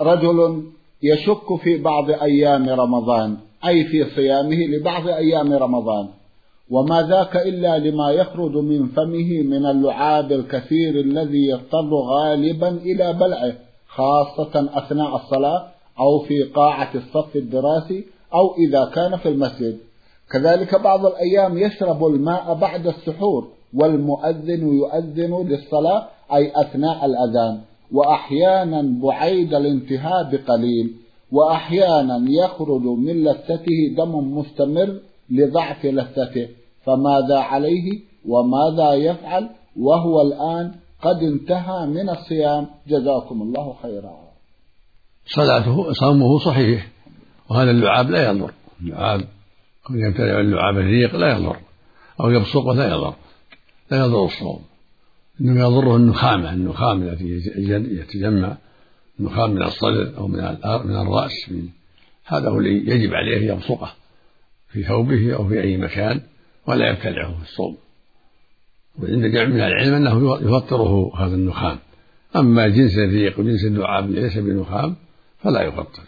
رجل يشك في بعض أيام رمضان، أي في صيامه لبعض أيام رمضان، وما ذاك إلا لما يخرج من فمه من اللعاب الكثير الذي يضطر غالبا إلى بلعه، خاصة أثناء الصلاة أو في قاعة الصف الدراسي أو إذا كان في المسجد. كذلك بعض الأيام يشرب الماء بعد السحور، والمؤذن يؤذن للصلاة أي أثناء الأذان، وأحيانا بعيد الانتهاء بقليل، وأحيانا يخرج من لثته دم مستمر لضعف لثته، فماذا عليه وماذا يفعل وهو الآن قد انتهى من الصيام؟ جزاكم الله خيرا. صومه صحيح، وهذا اللعاب لا يضر، اللعاب أو يبتلع اللعاب الريق لا يضر، أو يبصقه لا يضر الصوم، إنما يضره النخام التي يتجمع، النخام من الصدر أو من الرأس، هذا هو اللي يجب عليه يبصقه في ثوبه أو في أي مكان ولا يبتلعه في الصوم. وعند جمع من العلم أنه يفطره هذا النخام، أما جنس الريق وجنس اللعاب ليس بنخام فلا يفطر.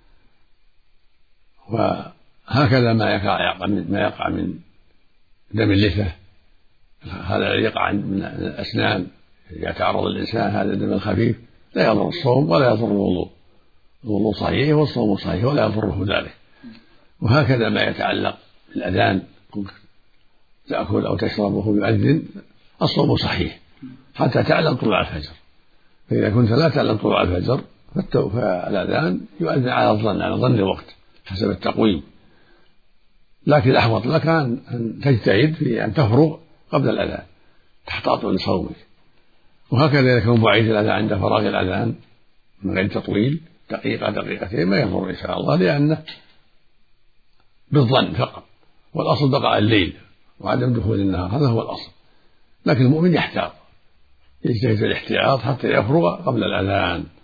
وهكذا ما يقع من دم اللثة، هذا يقع من الأسنان إذا تعرض الإنسان، هذا الدم الخفيف لا يضر الصوم ولا يضر الوضوء، الوضوء صحيح والصوم صحيح ولا يضره ذلك. وهكذا ما يتعلق بالأذان، تأكل أو تشرب وهو يؤذن، الصوم صحيح حتى تعلم طلوع الفجر، فإذا كنت لا تعلم طلوع الفجر فالأذان يؤذن على ظن الوقت حسب التقويم، لكن الأحوط لك أن تجتهد في أن تفرغ قبل الأذان تحتاط لصومك. وهكذا إذا كان بعيد الأذان عند فراغ الأذان من غير تطويل دقيقة دقيقتين ما يضر إن شاء الله، لأنه بالظن فقط، والأصل بقاء الليل وعدم دخول النهار، هذا هو الأصل. لكن المؤمن يحتاط، يجتهد الاحتياط حتى يفرغ قبل الأذان.